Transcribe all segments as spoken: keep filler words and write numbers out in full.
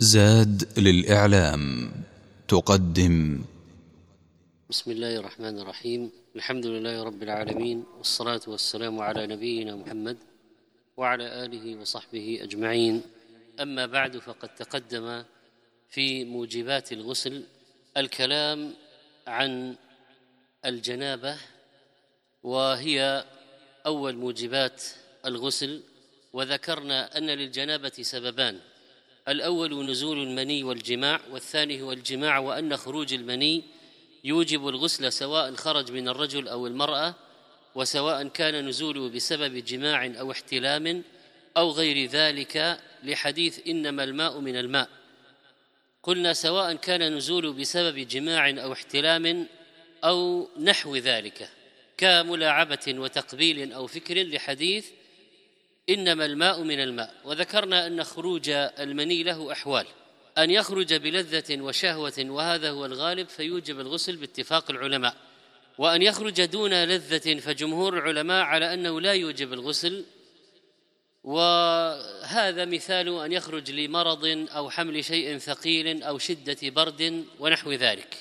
زاد للإعلام تقدم. بسم الله الرحمن الرحيم. الحمد لله رب العالمين، والصلاة والسلام على نبينا محمد وعلى آله وصحبه أجمعين. أما بعد، فقد تقدم في موجبات الغسل الكلام عن الجنابة، وهي أول موجبات الغسل، وذكرنا أن للجنابة سببان: الأول نزول المني والجماع، والثاني هو الجماع، وأن خروج المني يوجب الغسل سواء خرج من الرجل أو المرأة، وسواء كان نزوله بسبب جماع أو احتلام أو غير ذلك، لحديث إنما الماء من الماء. قلنا سواء كان نزوله بسبب جماع أو احتلام أو نحو ذلك كملاعبة وتقبيل أو فكر، لحديث إنما الماء من الماء. وذكرنا أن خروج المني له أحوال: أن يخرج بلذة وشهوة، وهذا هو الغالب فيوجب الغسل باتفاق العلماء، وأن يخرج دون لذة فجمهور العلماء على أنه لا يوجب الغسل، وهذا مثال أن يخرج لمرض أو حمل شيء ثقيل أو شدة برد ونحو ذلك.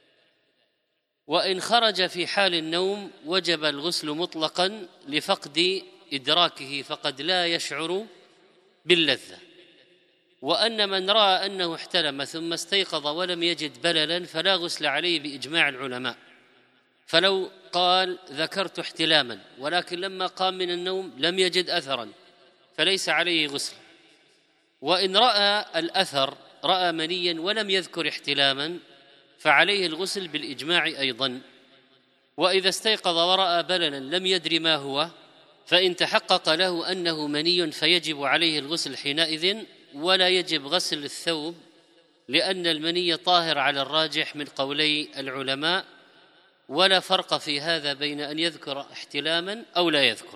وإن خرج في حال النوم وجب الغسل مطلقا لفقد إدراكه، فقد لا يشعر باللذة. وأن من رأى أنه احتلم ثم استيقظ ولم يجد بللا فلا غسل عليه بإجماع العلماء. فلو قال ذكرت احتلاما ولكن لما قام من النوم لم يجد أثرا فليس عليه غسل. وإن رأى الأثر، رأى منيا ولم يذكر احتلاما، فعليه الغسل بالإجماع أيضا. وإذا استيقظ ورأى بللا لم يدري ما هو، فإن تحقق له أنه مني فيجب عليه الغسل حينئذ، ولا يجب غسل الثوب، لأن المني طاهر على الراجح من قولي العلماء، ولا فرق في هذا بين أن يذكر احتلاما أو لا يذكر.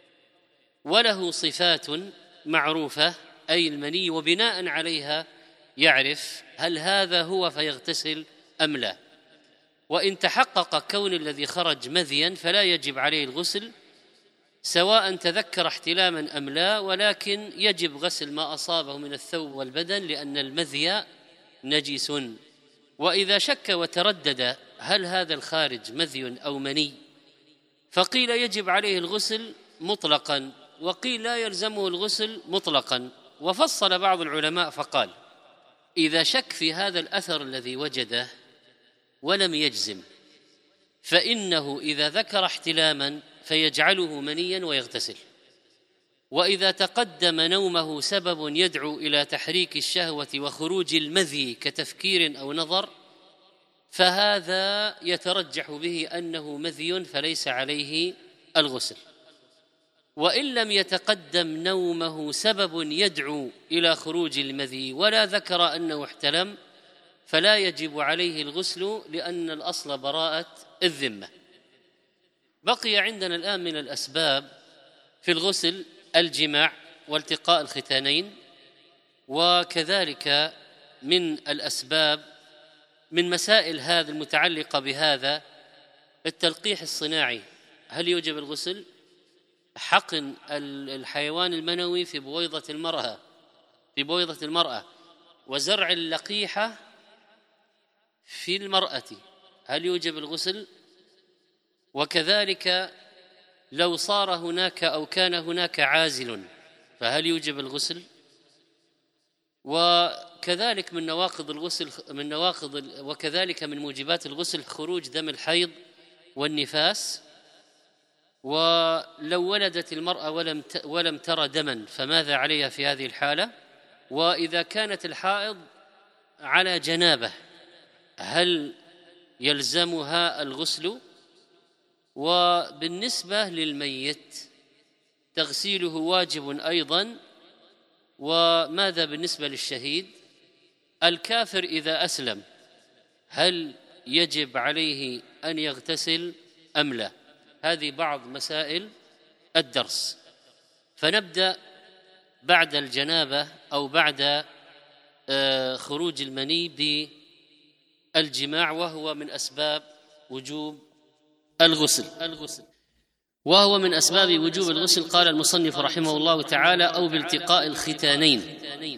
وله صفات معروفة أي المني، وبناء عليها يعرف هل هذا هو فيغتسل أم لا. وإن تحقق كون الذي خرج مذيا فلا يجب عليه الغسل، سواء تذكر احتلاما أم لا، ولكن يجب غسل ما أصابه من الثوب والبدن، لأن المذي نجس. وإذا شك وتردد هل هذا الخارج مذي أو مني، فقيل يجب عليه الغسل مطلقا، وقيل لا يلزمه الغسل مطلقا. وفصل بعض العلماء فقال: إذا شك في هذا الأثر الذي وجده ولم يجزم، فإنه إذا ذكر احتلاما فيجعله منيا ويغتسل. وإذا تقدم نومه سبب يدعو إلى تحريك الشهوة وخروج المذي كتفكير أو نظر، فهذا يترجح به أنه مذي فليس عليه الغسل. وإن لم يتقدم نومه سبب يدعو إلى خروج المذي ولا ذكر أنه احتلم، فلا يجب عليه الغسل، لأن الأصل براءة الذمة. بقي عندنا الآن من الأسباب في الغسل الجماع والتقاء الختانين، وكذلك من الأسباب من مسائل هذا المتعلقة بهذا التلقيح الصناعي. هل يوجب الغسل؟ حقن الحيوان المنوي في بويضة المرأة في بويضة المرأة وزرع اللقيحة في المرأة، هل يوجب الغسل؟ وكذلك لو صار هناك أو كان هناك عازل فهل يوجب الغسل؟ وكذلك من نواقض الغسل من نواقض وكذلك من موجبات الغسل خروج دم الحيض والنفاس. ولو ولدت المرأة ولم ولم ترى دما فماذا عليها في هذه الحالة؟ وإذا كانت الحائض على جنابة هل يلزمها الغسل؟ وبالنسبة للميت تغسيله واجب أيضا. وماذا بالنسبة للشهيد؟ الكافر إذا أسلم هل يجب عليه أن يغتسل أم لا؟ هذه بعض مسائل الدرس. فنبدأ بعد الجنابة أو بعد خروج المني بالجماع، وهو من أسباب وجوب الغسل الغسل وهو من أسباب وجوب الغسل. قال المصنف رحمه الله تعالى: أو بالتقاء الختانين.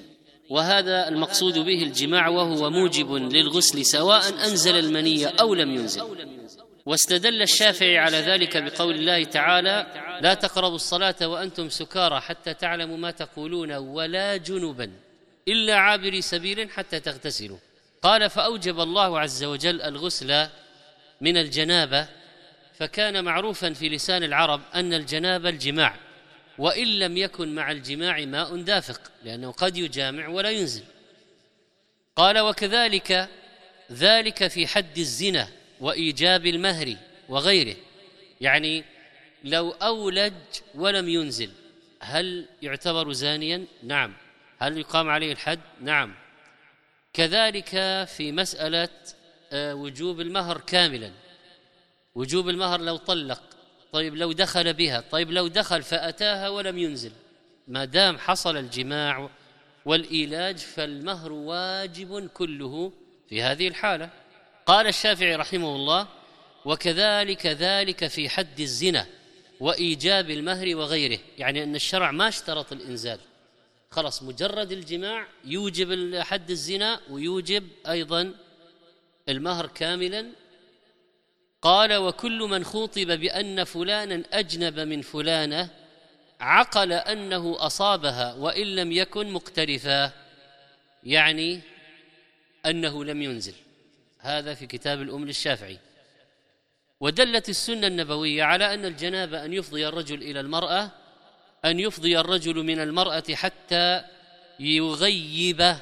وهذا المقصود به الجماع، وهو موجب للغسل سواء أنزل المني أو لم ينزل. واستدل الشافعي على ذلك بقول الله تعالى: لا تقربوا الصلاة وأنتم سكارى حتى تعلموا ما تقولون ولا جنبا إلا عابري سبيل حتى تغتسلوا. قال: فأوجب الله عز وجل الغسل من الجنابة، فكان معروفا في لسان العرب أن الجنابة الجماع، وإن لم يكن مع الجماع ماء دافق، لأنه قد يجامع ولا ينزل. قال: وكذلك ذلك في حد الزنا وإيجاب المهر وغيره، يعني لو أولج ولم ينزل هل يعتبر زانيا؟ نعم. هل يقام عليه الحد؟ نعم. كذلك في مسألة وجوب المهر كاملا، وجوب المهر لو طلق، طيب لو دخل بها، طيب لو دخل فأتاها ولم ينزل، ما دام حصل الجماع والإيلاج فالمهر واجب كله في هذه الحالة. قال الشافعي رحمه الله: وكذلك ذلك في حد الزنا وإيجاب المهر وغيره، يعني أن الشرع ما اشترط الإنزال، خلص مجرد الجماع يوجب حد الزنا ويوجب أيضا المهر كاملا. قال: وكل من خوطب بأن فلانا أجنب من فلانة عقل أنه أصابها وإن لم يكن مقترفا، يعني أنه لم ينزل. هذا في كتاب الأم للشافعي. ودلت السنة النبوية على أن الجنابة أن يفضي الرجل إلى المرأة، أن يفضي الرجل من المرأة حتى يغيب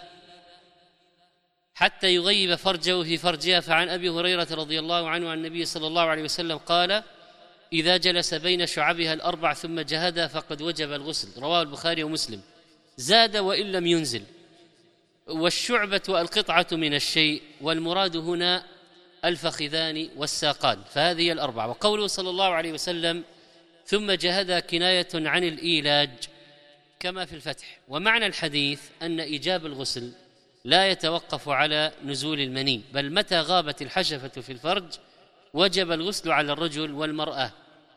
حتى يغيب فرجه في فرجها. فعن أبي هريرة رضي الله عنه عن النبي صلى الله عليه وسلم قال: إذا جلس بين شعبها الأربع ثم جهدها فقد وجب الغسل. رواه البخاري ومسلم. زاد: وإن لم ينزل. والشعبة القطعة من الشيء، والمراد هنا الفخذان والساقان، فهذه الأربعة. وقوله صلى الله عليه وسلم: ثم جهدها كناية عن الإيلاج كما في الفتح. ومعنى الحديث أن إيجاب الغسل لا يتوقف على نزول المني، بل متى غابت الحشفة في الفرج وجب الغسل على الرجل والمرأة.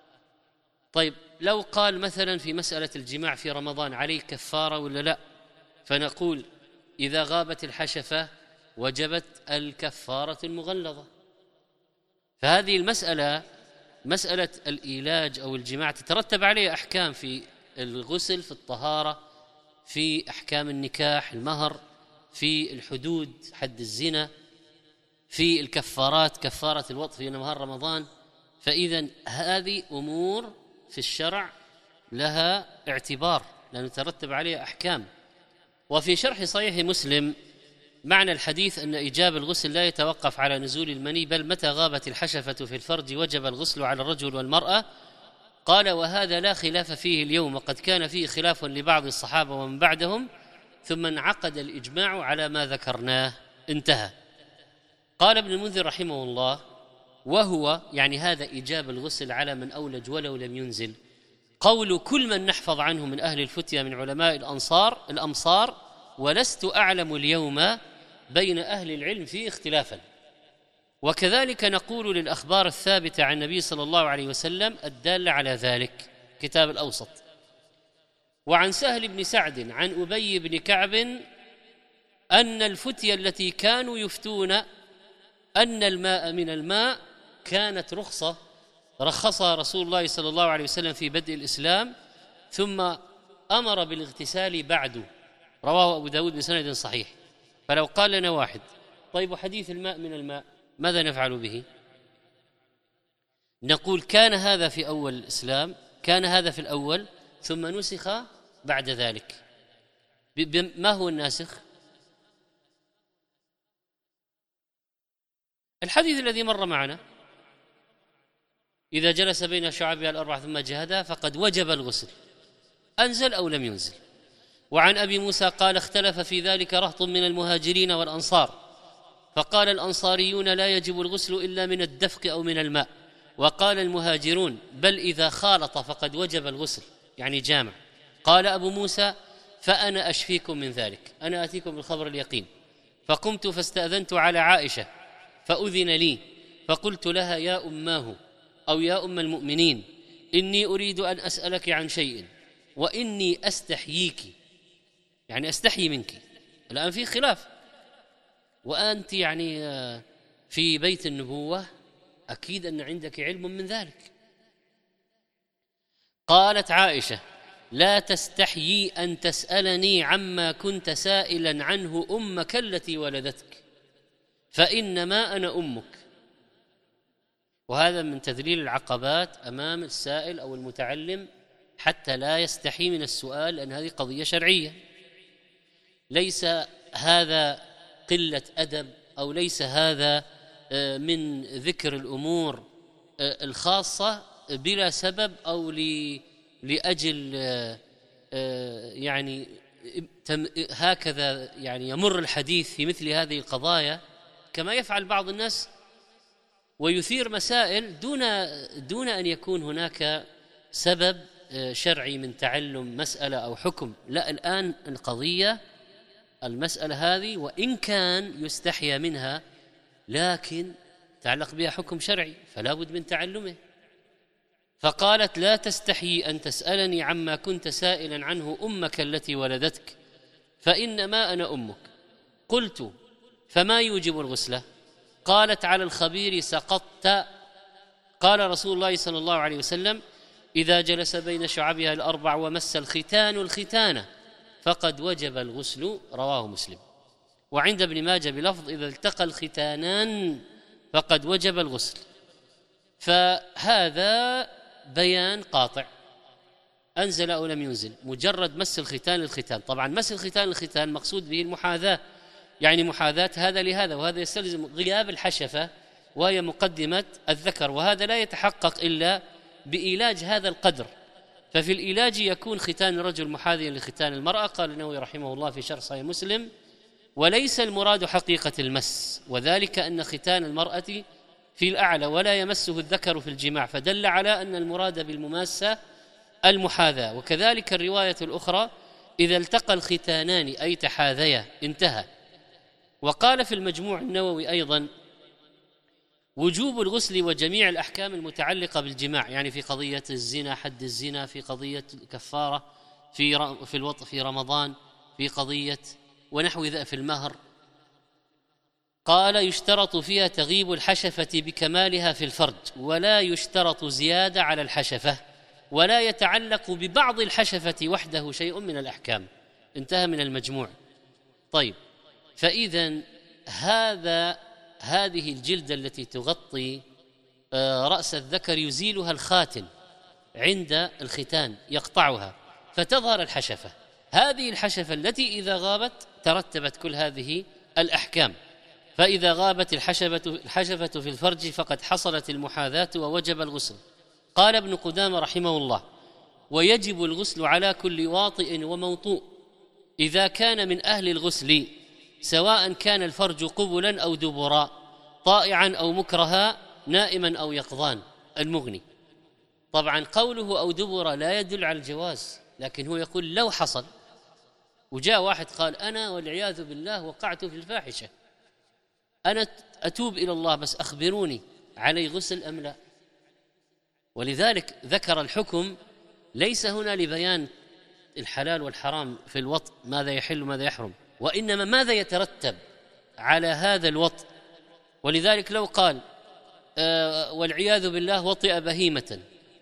طيب لو قال مثلا في مسألة الجماع في رمضان عليه كفارة ولا لا؟ فنقول: إذا غابت الحشفة وجبت الكفارة المغلظة. فهذه المسألة، مسألة الإيلاج أو الجماع، تترتب عليه أحكام في الغسل، في الطهارة، في أحكام النكاح، المهر، في الحدود، حد الزنا، في الكفارات، كفارة الوطء في نهار رمضان. فإذا هذه أمور في الشرع لها اعتبار لأن يترتب عليها أحكام. وفي شرح صحيح مسلم معنى الحديث أن إيجاب الغسل لا يتوقف على نزول المني، بل متى غابت الحشفة في الفرج وجب الغسل على الرجل والمرأة. قال: وهذا لا خلاف فيه اليوم، وقد كان فيه خلاف لبعض الصحابة ومن بعدهم، ثم انعقد الإجماع على ما ذكرناه. انتهى. قال ابن المنذر رحمه الله: وهو يعني هذا إيجاب الغسل على من أولج ولو لم ينزل قول كل من نحفظ عنه من أهل الفتية من علماء الأنصار الأمصار، ولست أعلم اليوم بين أهل العلم فيه اختلافا. وكذلك نقول للأخبار الثابتة عن النبي صلى الله عليه وسلم الدالة على ذلك، كتاب الأوسط. وعن سهل بن سعد عن أبي بن كعب أن الفتية التي كانوا يفتون أن الماء من الماء كانت رخصة رخصها رسول الله صلى الله عليه وسلم في بدء الإسلام، ثم أمر بالاغتسال بعد. رواه أبو داود بسند صحيح. فلو قال لنا واحد: طيب وحديث الماء من الماء ماذا نفعل به؟ نقول: كان هذا في أول الإسلام، كان هذا في الأول ثم نسخ بعد ذلك. ما هو الناسخ؟ الحديث الذي مر معنا: إذا جلس بين شعبها الأربع ثم جهدها فقد وجب الغسل، أنزل أو لم ينزل. وعن أبي موسى قال: اختلف في ذلك رهط من المهاجرين والأنصار، فقال الأنصاريون: لا يجب الغسل إلا من الدفق أو من الماء، وقال المهاجرون: بل إذا خالط فقد وجب الغسل، يعني جامع. قال أبو موسى: فأنا أشفيكم من ذلك، أنا أتيكم بالخبر اليقين. فقمت فاستأذنت على عائشة فأذن لي، فقلت لها: يا أماه أو يا أم المؤمنين، إني أريد أن أسألك عن شيء وإني أستحييك، يعني أستحيي منك، الآن في خلاف، وأنت يعني في بيت النبوة أكيد أن عندك علم من ذلك. قالت عائشة: لا تستحيي أن تسألني عما كنت سائلا عنه أمك التي ولدتك، فإنما أنا أمك. وهذا من تذليل العقبات أمام السائل أو المتعلم حتى لا يستحي من السؤال، لأن هذه قضية شرعية، ليس هذا قلة أدب أو ليس هذا من ذكر الأمور الخاصة بلا سبب أو لأجل يعني هكذا يعني يمر الحديث في مثل هذه القضايا كما يفعل بعض الناس ويثير مسائل دون دون أن يكون هناك سبب شرعي من تعلم مسألة أو حكم. لا، الآن القضية المسألة هذه وإن كان يستحيا منها لكن تعلق بها حكم شرعي فلا بد من تعلمه. فقالت: لا تستحي أن تسألني عما كنت سائلا عنه أمك التي ولدتك، فإنما أنا أمك. قلت: فما يوجب الغسلة؟ قالت: على الخبير سقطت. قال رسول الله صلى الله عليه وسلم: إذا جلس بين شعبها الأربع ومس الختان الختانة فقد وجب الغسل. رواه مسلم. وعند ابن ماجه بلفظ: إذا التقى الختانان فقد وجب الغسل. فهذا بيان قاطع، أنزل أو لم ينزل، مجرد مس الختان الختان. طبعا مس الختان الختان مقصود به المحاذاة، يعني محاذاة هذا لهذا، وهذا يستلزم غياب الحشفة وهي مقدمة الذكر، وهذا لا يتحقق إلا بإيلاج هذا القدر. ففي الإيلاج يكون ختان الرجل محاذيا لختان المرأة. قال النووي رحمه الله في شرح صحيح مسلم: وليس المراد حقيقة المس، وذلك أن ختان المرأة في الأعلى ولا يمسه الذكر في الجماع، فدل على أن المراد بالمماسة المحاذاة. وكذلك الرواية الأخرى: إذا التقى الختانان أي تحاذيا، انتهى. وقال في المجموع النووي أيضا: وجوب الغسل وجميع الأحكام المتعلقة بالجماع، يعني في قضية الزنا حد الزنا، في قضية الكفارة في في الوطء في رمضان، في قضية ونحو ذا في المهر. قال: يشترط فيها تغيب الحشفة بكمالها في الفرج، ولا يشترط زيادة على الحشفة، ولا يتعلق ببعض الحشفة وحده شيء من الأحكام. انتهى من المجموع. طيب، فإذا هذا هذه الجلدة التي تغطي رأس الذكر يزيلها الخاتن عند الختان، يقطعها فتظهر الحشفة. هذه الحشفة التي إذا غابت ترتبت كل هذه الأحكام. فإذا غابت الحشفة الحشفة في الفرج فقد حصلت المحاذاة ووجب الغسل. قال ابن قدامة رحمه الله: ويجب الغسل على كل واطئ وموطوء إذا كان من أهل الغسل، سواء كان الفرج قبلا أو دبرا، طائعا أو مكرها، نائما أو يقظان. المغني. طبعا قوله أو دبرا لا يدل على الجواز، لكن هو يقول لو حصل وجاء واحد قال: أنا والعياذ بالله وقعت في الفاحشة، أنا أتوب إلى الله، بس أخبروني علي غسل أم لا؟ ولذلك ذكر الحكم ليس هنا لبيان الحلال والحرام في الوطء، ماذا يحل وماذا يحرم، وإنما ماذا يترتب على هذا الوطء. ولذلك لو قال آه والعياذ بالله وطئ بهيمة،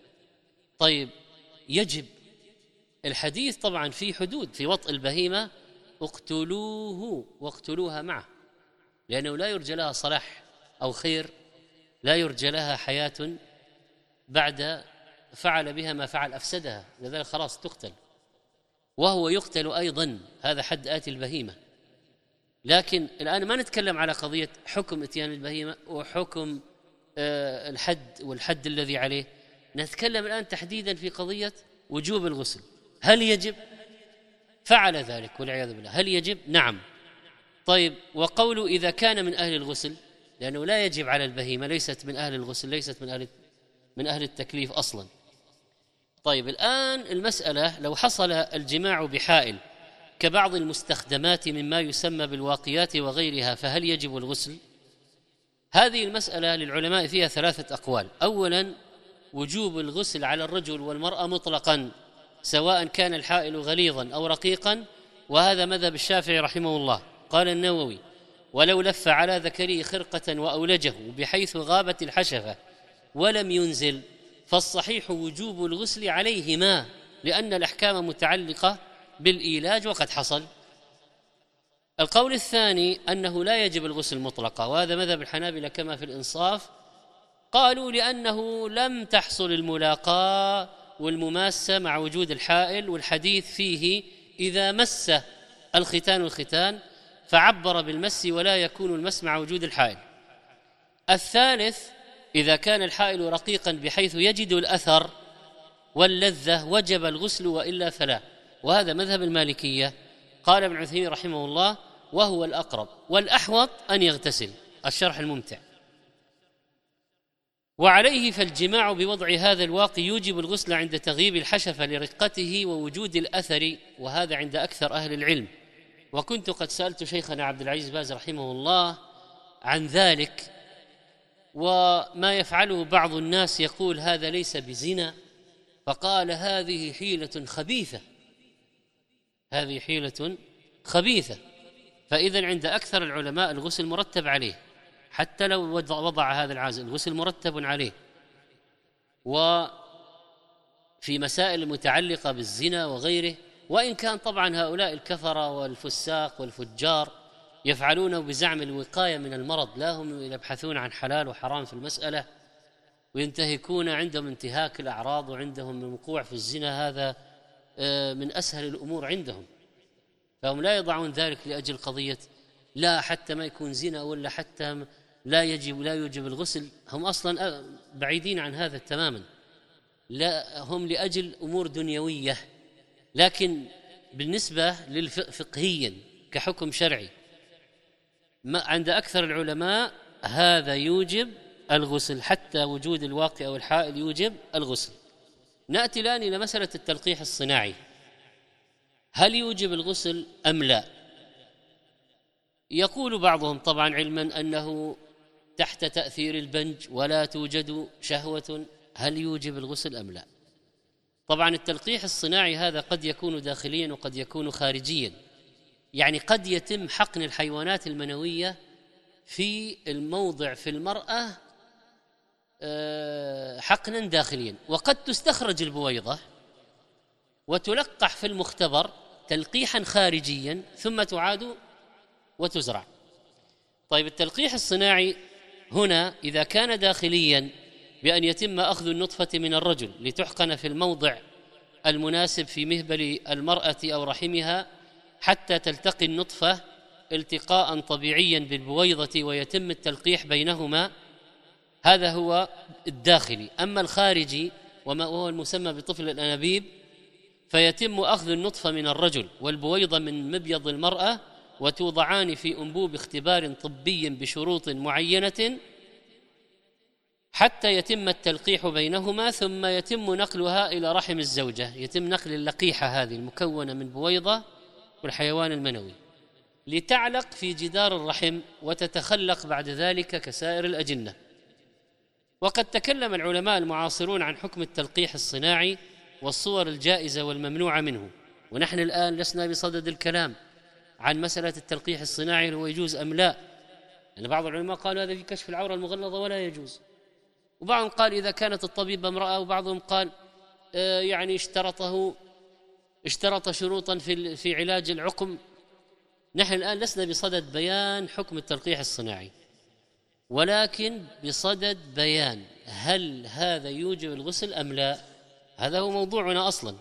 طيب يجب الحديث طبعا في حدود في وطئ البهيمة: اقتلوه واقتلوها معه، لأنه لا يرجى لها صلاح أو خير، لا يرجى لها حياة بعد فعل بها ما فعل، أفسدها، لذلك خلاص تقتل، وهو يقتل أيضا. هذا حد آتي البهيمة. لكن الآن ما نتكلم على قضية حكم إتيان البهيمة وحكم آه الحد والحد الذي عليه، نتكلم الآن تحديدا في قضية وجوب الغسل. هل يجب؟ فعل ذلك والعياذ بالله، هل يجب؟ نعم. طيب، وقوله إذا كان من أهل الغسل، لأنه لا يجب على البهيمة، ليست من أهل الغسل، ليست من أهل من أهل التكليف أصلا. طيب، الآن المسألة لو حصل الجماع بحائل كبعض المستخدمات مما يسمى بالواقيات وغيرها، فهل يجب الغسل؟ هذه المسألة للعلماء فيها ثلاثة أقوال. أولا، وجوب الغسل على الرجل والمرأة مطلقا، سواء كان الحائل غليظا أو رقيقا، وهذا مذهب الشافعي رحمه الله. قال النووي: ولو لف على ذكره خرقة وأولجه بحيث غابت الحشفة ولم ينزل فالصحيح وجوب الغسل عليهما، لأن الأحكام متعلقة بالإيلاج وقد حصل. القول الثاني أنه لا يجب الغسل مطلقا، وهذا مذهب الحنابلة كما في الإنصاف. قالوا لأنه لم تحصل الملاقاة والمماسة مع وجود الحائل، والحديث فيه إذا مس الختان الختان، فعبر بالمس ولا يكون المس مع وجود الحائل. الثالث: إذا كان الحائل رقيقا بحيث يجد الأثر واللذة وجب الغسل وإلا فلا، وهذا مذهب المالكية. قال ابن عثيمين رحمه الله: وهو الأقرب والأحوط أن يغتسل. الشرح الممتع. وعليه فالجماع بوضع هذا الواقي يوجب الغسل عند تغييب الحشفة لرقته ووجود الأثر، وهذا عند أكثر أهل العلم. وكنت قد سألت شيخنا عبد العزيز باز رحمه الله عن ذلك، وما يفعله بعض الناس يقول هذا ليس بزنا، فقال: هذه حيلة خبيثة، هذه حيلة خبيثة. فإذا عند أكثر العلماء الغسل مرتب عليه، حتى لو وضع هذا العازل الغسل مرتب عليه. وفي مسائل متعلقة بالزنا وغيره، وإن كان طبعا هؤلاء الكفرة والفساق والفجار يفعلونه بزعم الوقاية من المرض، لا هم يبحثون عن حلال وحرام في المسألة، وينتهكون عندهم انتهاك الأعراض، وعندهم الوقوع في الزنا هذا من أسهل الأمور عندهم، فهم لا يضعون ذلك لأجل قضية لا حتى ما يكون زنا ولا حتى لا يجب لا يوجب الغسل. هم أصلا بعيدين عن هذا تماما، لا هم لأجل أمور دنيوية. لكن بالنسبة للفقهيا كحكم شرعي ما عند أكثر العلماء هذا يوجب الغسل، حتى وجود الواقي أو الحائل يوجب الغسل. نأتي الآن إلى مسألة التلقيح الصناعي، هل يوجب الغسل أم لا؟ يقول بعضهم طبعا علما أنه تحت تأثير البنج ولا توجد شهوة، هل يوجب الغسل أم لا؟ طبعا التلقيح الصناعي هذا قد يكون داخليا وقد يكون خارجيا، يعني قد يتم حقن الحيوانات المنوية في الموضع في المرأة حقنا داخليا، وقد تستخرج البويضة وتلقح في المختبر تلقيحا خارجيا ثم تعاد وتزرع. طيب التلقيح الصناعي هنا إذا كان داخليا بأن يتم أخذ النطفة من الرجل لتحقن في الموضع المناسب في مهبل المرأة أو رحمها حتى تلتقي النطفة التقاء طبيعيا بالبويضة ويتم التلقيح بينهما، هذا هو الداخلي. أما الخارجي وما هو المسمى بطفل الأنابيب فيتم أخذ النطفة من الرجل والبويضة من مبيض المرأة وتوضعان في أنبوب اختبار طبي بشروط معينة حتى يتم التلقيح بينهما، ثم يتم نقلها إلى رحم الزوجة، يتم نقل اللقيحة هذه المكونة من بويضة والحيوان المنوي لتعلق في جدار الرحم وتتخلق بعد ذلك كسائر الأجنة. وقد تكلم العلماء المعاصرون عن حكم التلقيح الصناعي والصور الجائزة والممنوعة منه، ونحن الآن لسنا بصدد الكلام عن مسألة التلقيح الصناعي هو يجوز أم لا، يعني بعض العلماء قالوا هذا في كشف العورة المغلظة ولا يجوز، وبعضهم قال إذا كانت الطبيبة امرأة، وبعضهم قال آه يعني اشترطه اشترط شروطا في في علاج العقم. نحن الآن لسنا بصدد بيان حكم التلقيح الصناعي، ولكن بصدد بيان هل هذا يوجب الغسل أم لا. هذا هو موضوعنا أصلا.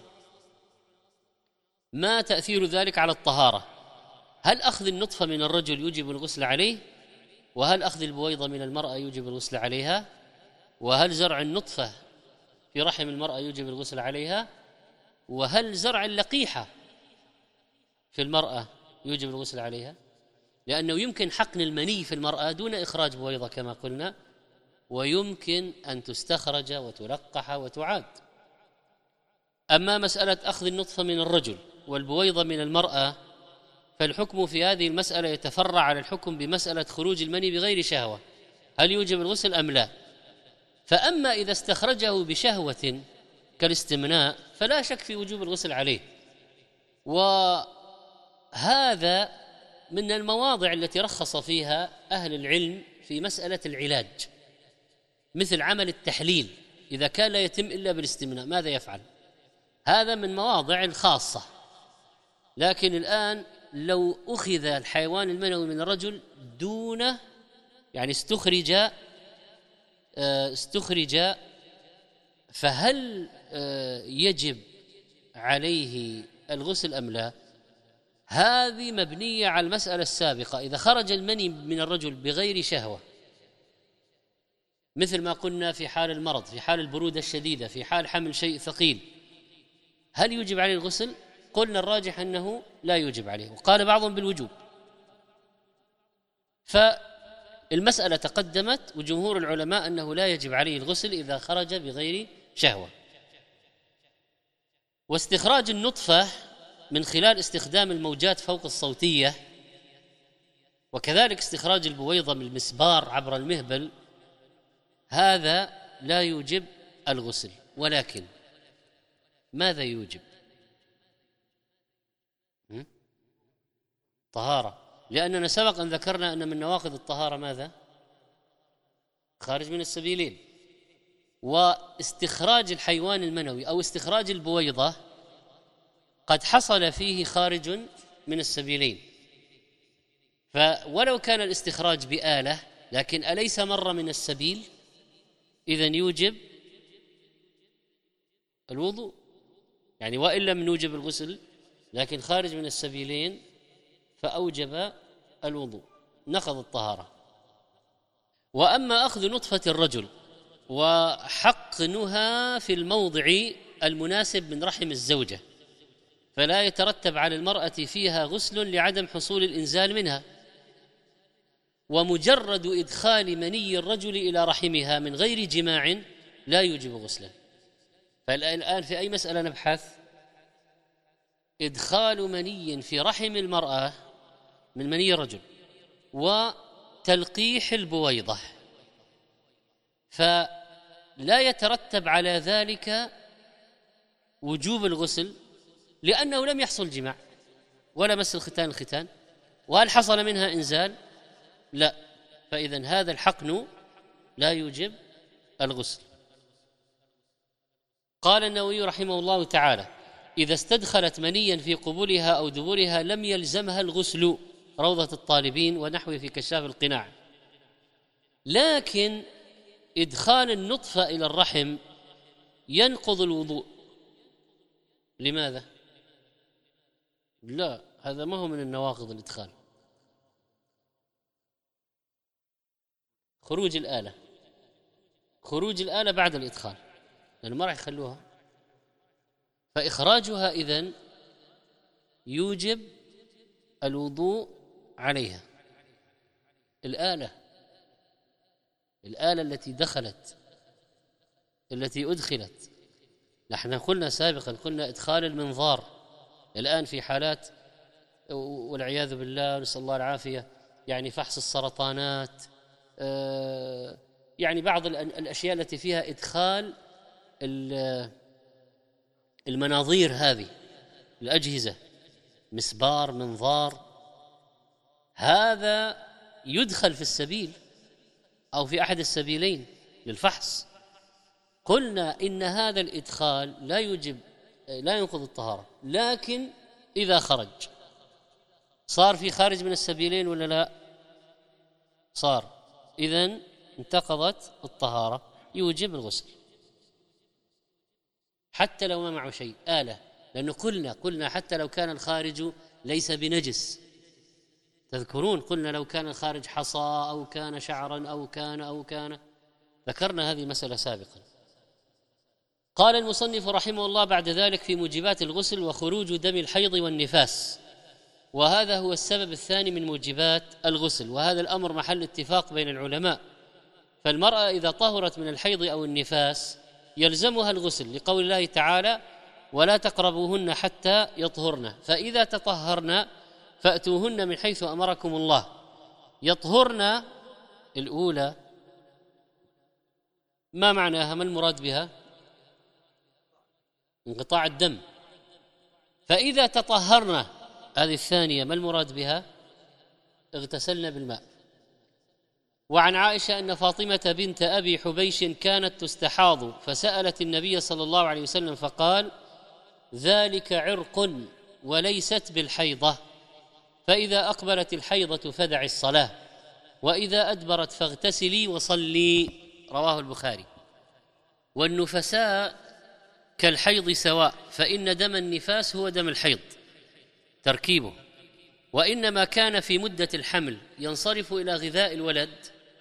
ما تأثير ذلك على الطهارة؟ هل أخذ النطفة من الرجل يوجب الغسل عليه؟ وهل أخذ البويضة من المرأة يوجب الغسل عليها؟ وهل زرع النطفة في رحم المرأة يوجب الغسل عليها؟ وهل زرع اللقيحة في المرأة يوجب الغسل عليها؟ لأنه يمكن حقن المني في المرأة دون إخراج بويضة كما قلنا، ويمكن أن تستخرج وتلقح وتعاد. أما مسألة أخذ النطفة من الرجل والبويضة من المرأة فالحكم في هذه المسألة يتفرع على الحكم بمسألة خروج المني بغير شهوة، هل يوجب الغسل أم لا؟ فأما إذا استخرجه بشهوة كالاستمناء فلا شك في وجوب الغسل عليه. هذا من المواضع التي رخص فيها أهل العلم في مسألة العلاج، مثل عمل التحليل إذا كان لا يتم إلا بالاستمناء ماذا يفعل؟ هذا من مواضع خاصة. لكن الآن لو أخذ الحيوان المنوي من الرجل دون يعني استخرج استخرج فهل يجب عليه الغسل أم لا؟ هذه مبنية على المسألة السابقة. إذا خرج المني من الرجل بغير شهوة، مثل ما قلنا في حال المرض، في حال البرودة الشديدة، في حال حمل شيء ثقيل، هل يجب عليه الغسل؟ قلنا الراجح أنه لا يجب عليه، وقال بعضهم بالوجوب. فالمسألة تقدمت، وجمهور العلماء أنه لا يجب عليه الغسل إذا خرج بغير شهوة. واستخراج النطفة من خلال استخدام الموجات فوق الصوتية، وكذلك استخراج البويضة من المسبار عبر المهبل، هذا لا يوجب الغسل. ولكن ماذا يوجب؟ طهارة، لأننا سبق أن ذكرنا أن من نواقض الطهارة ماذا؟ خارج من السبيلين. واستخراج الحيوان المنوي أو استخراج البويضة قد حصل فيه خارج من السبيلين، فولو كان الاستخراج بآلة لكن أليس مر من السبيل، إذن يوجب الوضوء. يعني وإن لم نوجب الغسل لكن خارج من السبيلين فأوجب الوضوء، نقض الطهارة. وأما أخذ نطفة الرجل وحقنها في الموضع المناسب من رحم الزوجة، فلا يترتب على المرأة فيها غسل لعدم حصول الإنزال منها، ومجرد إدخال مني الرجل إلى رحمها من غير جماع لا يوجب غسلا. فالآن في أي مسألة نبحث؟ إدخال مني في رحم المرأة من مني الرجل وتلقيح البويضة، فلا يترتب على ذلك وجوب الغسل لأنه لم يحصل جماع ولا مس الختان الختان. وهل حصل منها إنزال؟ لا. فإذن هذا الحقن لا يوجب الغسل. قال النووي رحمه الله تعالى: إذا استدخلت منيا في قبولها أو دبرها لم يلزمها الغسل، روضة الطالبين ونحوه في كشاف القناع. لكن إدخال النطفة إلى الرحم ينقض الوضوء. لماذا؟ لا، هذا ما هو من النواقض الإدخال. خروج الآلة، خروج الآلة بعد الإدخال، لأنه ما راح يخلوها، فإخراجها إذن يوجب الوضوء عليها. الآلة الآلة التي دخلت التي أدخلت، نحن قلنا سابقا قلنا إدخال المنظار الآن في حالات والعياذ بالله نسأل الله العافية، يعني فحص السرطانات، يعني بعض الأشياء التي فيها إدخال المناظير، هذه الأجهزة، مسبار، منظار، هذا يدخل في السبيل أو في أحد السبيلين للفحص. قلنا إن هذا الإدخال لا يوجب لا ينقض الطهارة، لكن إذا خرج صار في خارج من السبيلين ولا لا؟ صار، إذن انتقضت الطهارة، يوجب الغسل حتى لو ما معه شيء، آلة. لأنه قلنا قلنا حتى لو كان الخارج ليس بنجس، تذكرون قلنا لو كان الخارج حصى أو كان شعرا أو كان أو كان ذكرنا هذه مسألة سابقا. قال المصنف رحمه الله بعد ذلك: في موجبات الغسل وخروج دم الحيض والنفاس، وهذا هو السبب الثاني من موجبات الغسل، وهذا الأمر محل اتفاق بين العلماء. فالمرأة إذا طهرت من الحيض أو النفاس يلزمها الغسل، لقول الله تعالى: ولا تقربوهن حتى يطهرن، فإذا تطهرن فأتوهن من حيث أمركم الله. يطهرن الأولى ما معناها؟ ما المراد بها؟ انقطاع الدم. فإذا تطهرن هذه الثانية ما المراد بها؟ اغتسلن بالماء. وعن عائشة أن فاطمة بنت أبي حبيش كانت تستحاض فسألت النبي صلى الله عليه وسلم فقال: ذلك عرق وليست بالحيضة، فإذا أقبلت الحيضة فدع الصلاة، وإذا أدبرت فاغتسلي وصلي. رواه البخاري. والنفساء كالحيض سواء، فإن دم النفاس هو دم الحيض تركيبه، وإنما كان في مدة الحمل ينصرف إلى غذاء الولد،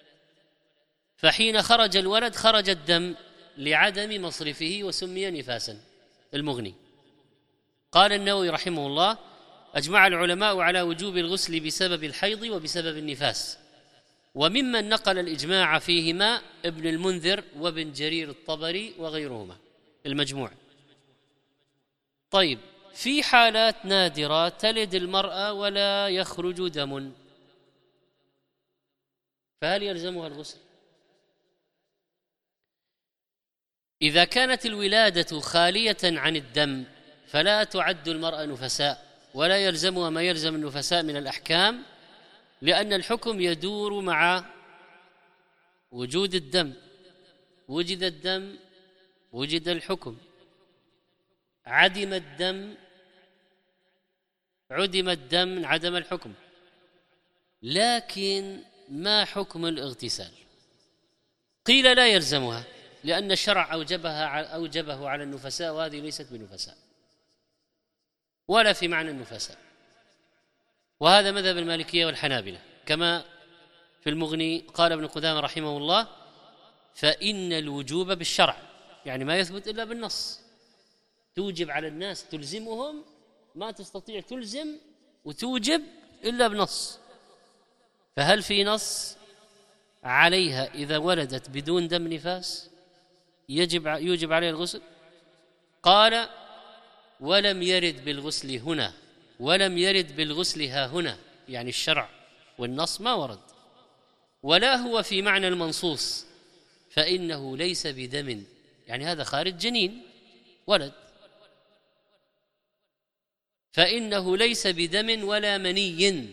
فحين خرج الولد خرج الدم لعدم مصرفه وسمي نفاسا. المغني. قال النووي رحمه الله: أجمع العلماء على وجوب الغسل بسبب الحيض وبسبب النفاس، وممن نقل الإجماع فيهما ابن المنذر وابن جرير الطبري وغيرهما. المجموع. طيب، في حالات نادرة تلد المرأة ولا يخرج دم، فهل يلزمها الغسل؟ إذا كانت الولادة خالية عن الدم فلا تعد المرأة نفساء، ولا يلزمها ما يلزم النفساء من الأحكام، لأن الحكم يدور مع وجود الدم. وجد الدم وجد الحكم، عدم الدم عدم الدم عدم الحكم. لكن ما حكم الاغتسال؟ قيل لا يلزمها، لأن الشرع أوجبها أوجبه على النفساء، وهذه ليست بنفساء ولا في معنى النفساء. وهذا مذهب المالكية والحنابلة، كما في المغني قال ابن قدامة رحمه الله: فإن الوجوب بالشرع، يعني ما يثبت إلا بالنص. توجب على الناس، تلزمهم، ما تستطيع تلزم وتوجب إلا بنص. فهل في نص عليها إذا ولدت بدون دم نفاس يجب يوجب عليها الغسل؟ قال: ولم يرد بالغسل هنا، ولم يرد بالغسل ها هنا، يعني الشرع والنص ما ورد، ولا هو في معنى المنصوص، فإنه ليس بدم، يعني هذا خارج جنين ولد، فإنه ليس بدم ولا مني،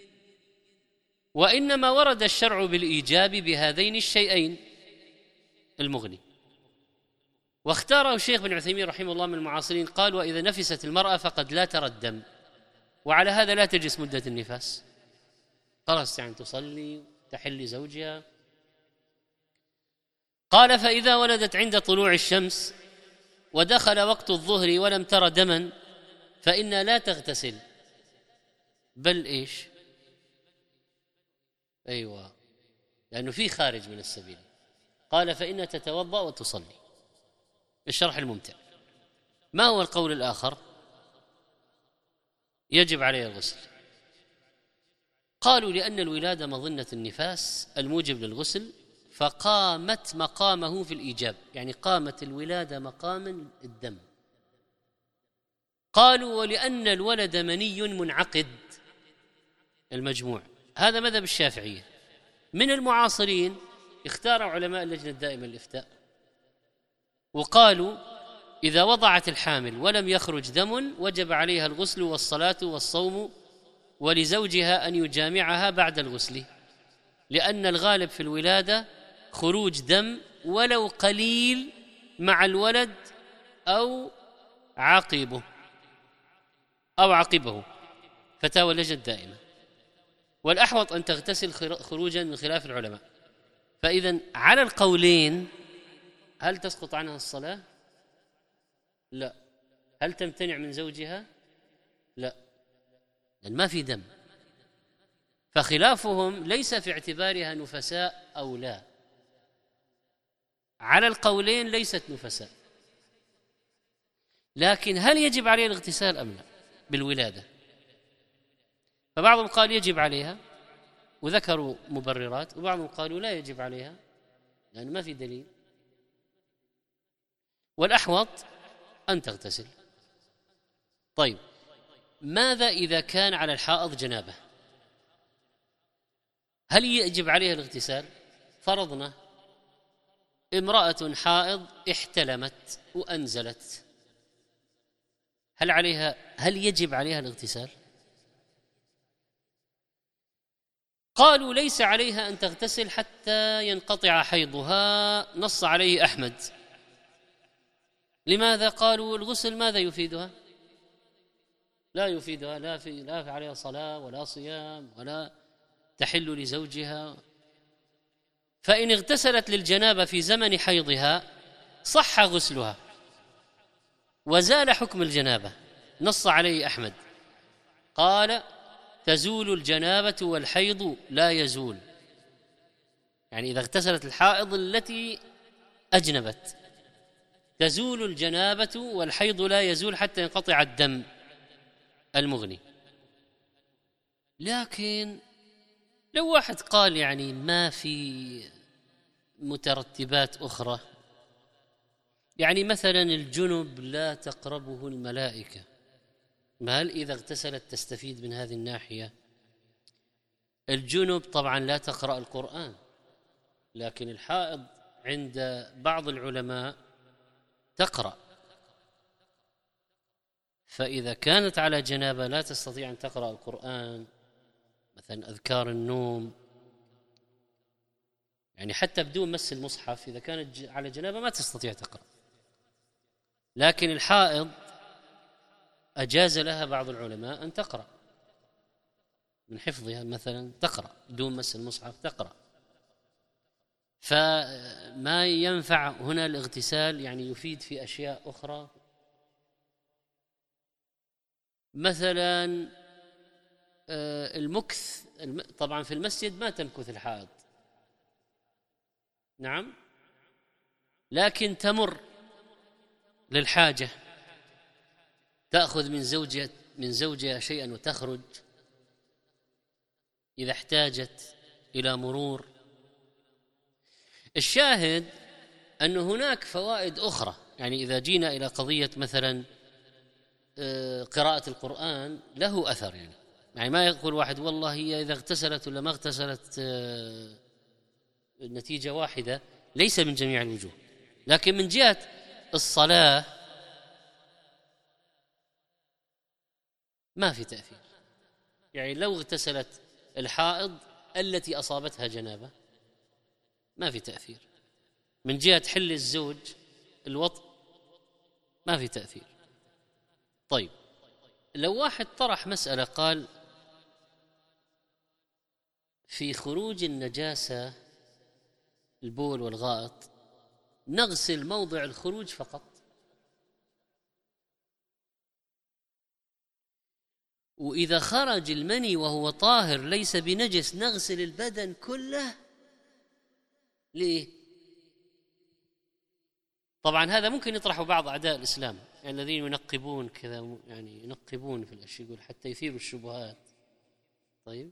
وإنما ورد الشرع بالإيجاب بهذين الشيئين. المغني. واختاره الشيخ بن عثيمين رحمه الله من المعاصرين، قال: وإذا نفست المرأة فقد لا ترى الدم، وعلى هذا لا تجلس مدة النفاس، خلاص يعني تصلي تحل زوجها. قال: فإذا ولدت عند طلوع الشمس ودخل وقت الظهر ولم تر دما فإنها لا تغتسل، بل إيش؟ أيوة، لأنه في خارج من السبيل. قال: فإنها تتوضأ وتصلي. الشرح الممتع. ما هو القول الآخر؟ يجب عليها الغسل. قالوا: لأن الولادة مظنة النفاس الموجب للغسل، فقامت مقامه في الإيجاب، يعني قامت الولادة مقام الدم. قالوا: ولأن الولد مني منعقد. المجموع. هذا مذهب الشافعية. من المعاصرين اختار علماء اللجنة الدائمة للإفتاء وقالوا: إذا وضعت الحامل ولم يخرج دم وجب عليها الغسل والصلاة والصوم، ولزوجها أن يجامعها بعد الغسل، لأن الغالب في الولادة خروج دم ولو قليل مع الولد أو عقبه أو عقبه. فتاوى اللجنة الدائمة. والأحوط أن تغتسل خروجا من خلاف العلماء. فإذا على القولين، هل تسقط عنها الصلاة؟ لا. هل تمتنع من زوجها؟ لا، لأن ما في دم. فخلافهم ليس في اعتبارها نفساء أو لا. على القولين ليست نفساء، لكن هل يجب عليها الاغتسال أم لا بالولادة؟ فبعضهم قال يجب عليها وذكروا مبررات، وبعضهم قالوا لا يجب عليها لأن ما في دليل. والأحوط أن تغتسل. طيب، ماذا إذا كان على الحائض جنابة؟ هل يجب عليها الاغتسال؟ فرضنا امرأة حائض احتلمت وأنزلت، هل عليها هل يجب عليها الاغتسال؟ قالوا ليس عليها أن تغتسل حتى ينقطع حيضها، نص عليه أحمد. لماذا؟ قالوا الغسل ماذا يفيدها؟ لا يفيدها، لا في لا في عليها صلاة ولا صيام ولا تحل لزوجها. فإن اغتسلت للجنابة في زمن حيضها صح غسلها وزال حكم الجنابة، نص عليه أحمد. قال تزول الجنابة والحيض لا يزول، يعني إذا اغتسلت الحائض التي أجنبت تزول الجنابة والحيض لا يزول حتى ينقطع الدم المغني. لكن لو واحد قال يعني ما في مترتبات أخرى، يعني مثلا الجنب لا تقربه الملائكة، ما هل إذا اغتسلت تستفيد من هذه الناحية؟ الجنب طبعا لا تقرأ القرآن، لكن الحائض عند بعض العلماء تقرأ، فإذا كانت على جنابة لا تستطيع أن تقرأ القرآن، مثلا أذكار النوم، يعني حتى بدون مس المصحف إذا كانت على جنابة ما تستطيع تقرأ. لكن الحائض أجاز لها بعض العلماء أن تقرأ من حفظها، مثلا تقرأ بدون مس المصحف تقرأ. فما ينفع هنا الاغتسال، يعني يفيد في أشياء أخرى، مثلا المكث. طبعا في المسجد ما تمكث الحائض، نعم، لكن تمر للحاجة، تأخذ من زوجها من زوجها شيئا وتخرج إذا احتاجت إلى مرور. الشاهد أن هناك فوائد أخرى، يعني إذا جينا إلى قضية مثلا قراءة القرآن له أثر، يعني يعني ما يقول واحد والله هي إذا اغتسلت ولا ما اغتسلت النتيجة واحدة، ليس من جميع الوجوه. لكن من جهة الصلاة ما في تأثير، يعني لو اغتسلت الحائض التي أصابتها جنابة ما في تأثير. من جهة حل الزوج الوطء ما في تأثير. طيب لو واحد طرح مسألة قال في خروج النجاسة البول والغائط نغسل موضع الخروج فقط، وإذا خرج المني وهو طاهر ليس بنجس نغسل البدن كله، ليه؟ طبعا هذا ممكن يطرحه بعض أعداء الإسلام، يعني الذين ينقبون كذا، يعني ينقبون في الأشياء، يقول حتى يثيروا الشبهات. طيب،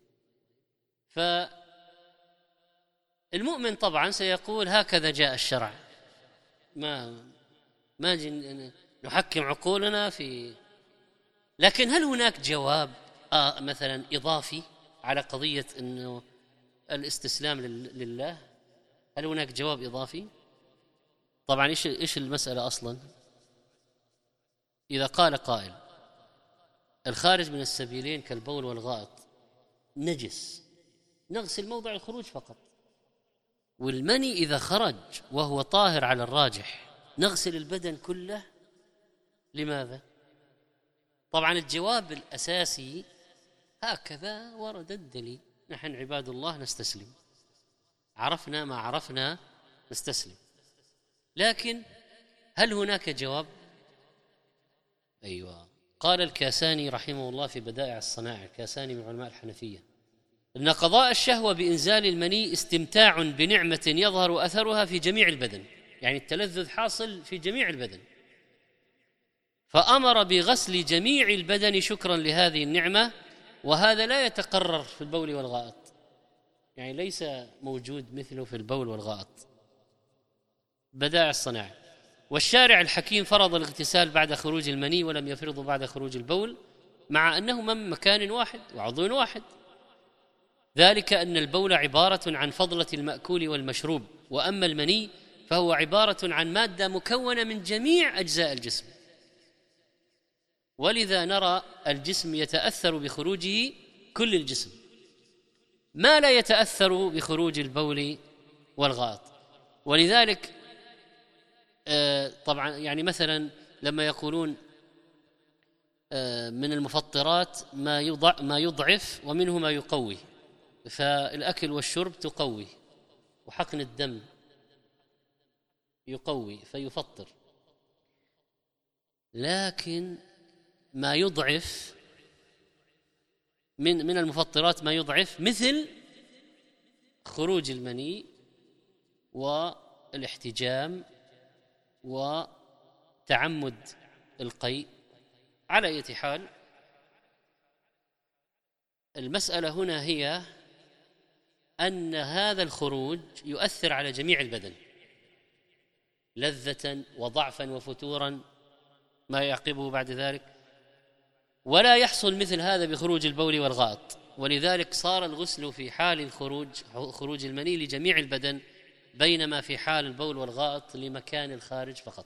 فالمؤمن طبعا سيقول هكذا جاء الشرع، ما ما نحكم عقولنا في. لكن هل هناك جواب آه مثلا إضافي على قضية أنه الاستسلام لله؟ هل هناك جواب إضافي؟ طبعا إيش إيش المسألة أصلا؟ إذا قال قائل الخارج من السبيلين كالبول والغائط نجس نغسل موضع الخروج فقط، والمني إذا خرج وهو طاهر على الراجح نغسل البدن كله، لماذا؟ طبعا الجواب الأساسي هكذا ورد الدليل، نحن عباد الله نستسلم، عرفنا ما عرفنا نستسلم. لكن هل هناك جواب؟ أيوة، قال الكاساني رحمه الله في بدائع الصنائع، الكاساني من علماء الحنفية، إن قضاء الشهوة بإنزال المني استمتاع بنعمة يظهر أثرها في جميع البدن، يعني التلذذ حاصل في جميع البدن، فأمر بغسل جميع البدن شكرا لهذه النعمة، وهذا لا يتقرر في البول والغائط، يعني ليس موجود مثله في البول والغائط. بدائع الصنائع. والشارع الحكيم فرض الاغتسال بعد خروج المني ولم يفرض بعد خروج البول، مع أنهما من مكان واحد وعضو واحد، ذلك أن البول عبارة عن فضلة المأكول والمشروب، وأما المني فهو عبارة عن مادة مكونة من جميع أجزاء الجسم، ولذا نرى الجسم يتأثر بخروجه كل الجسم، ما لا يتأثر بخروج البول والغائط. ولذلك طبعا يعني مثلا لما يقولون من المفطرات ما يضع ما يضعف ومنه ما يقوي، فالأكل والشرب تقوي، وحقن الدم يقوي فيفطر، لكن ما يضعف من من المفطرات ما يضعف مثل خروج المني والاحتجام وتعمد القيء. على أي حال المسألة هنا هي أن هذا الخروج يؤثر على جميع البدن لذة وضعفا وفتورا ما يعقبه بعد ذلك، ولا يحصل مثل هذا بخروج البول والغائط. ولذلك صار الغسل في حال الخروج خروج المني لجميع البدن، بينما في حال البول والغائط لمكان الخارج فقط.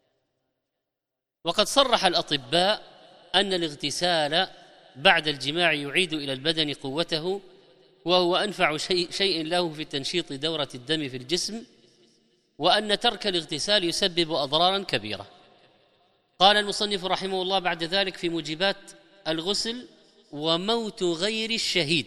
وقد صرح الأطباء أن الاغتسال بعد الجماع يعيد إلى البدن قوته، وهو أنفع شيء, شيء له في تنشيط دورة الدم في الجسم، وأن ترك الاغتسال يسبب أضرارا كبيرة. قال المصنف رحمه الله بعد ذلك في موجبات الغسل: وموت غير الشهيد،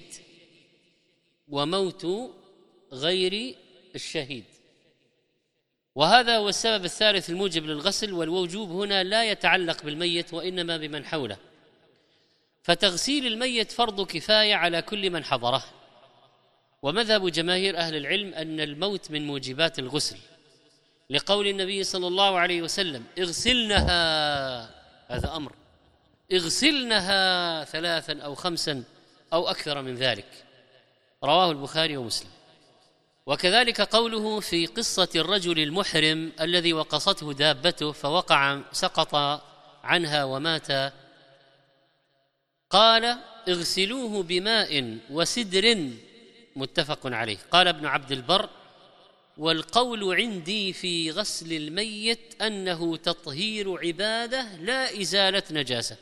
وموت غير الشهيد. وهذا هو السبب الثالث الموجب للغسل. والوجوب هنا لا يتعلق بالميت وإنما بمن حوله، فتغسيل الميت فرض كفاية على كل من حضره. ومذهب جماهير أهل العلم أن الموت من موجبات الغسل، لقول النبي صلى الله عليه وسلم: اغسلنها، هذا أمر، اغسلنها ثلاثا أو خمسا أو أكثر من ذلك، رواه البخاري ومسلم. وكذلك قوله في قصة الرجل المحرم الذي وقصته دابته فوقع سقط عنها ومات، قال: اغسلوه بماء وسدر، متفق عليه. قال ابن عبد البر: والقول عندي في غسل الميت أنه تطهير عبادة لا إزالة نجاسة،